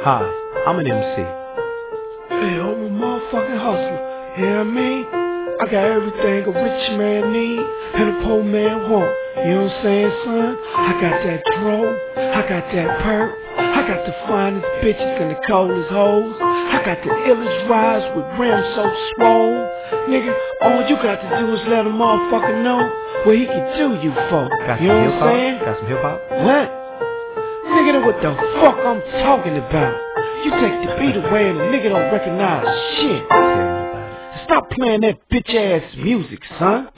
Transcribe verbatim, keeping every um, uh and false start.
Hi, I'm an M C. Hey, I'm a motherfucking hustler. You know what I mean? I got everything a rich man need and a poor man want. You know what I'm saying, son? I got that dro, I got that perk, I got the finest bitches and the coldest hoes. I got the illest rides with rims so swole. Nigga, all you got to do is let a motherfucker know what he can do you for. Got You some know hip what I'm hop? saying? Got some hip hop? What? Nigga, know what the fuck I'm talking about. You take the beat away and the nigga don't recognize shit. Tell me about it. Stop playing that bitch ass music, son.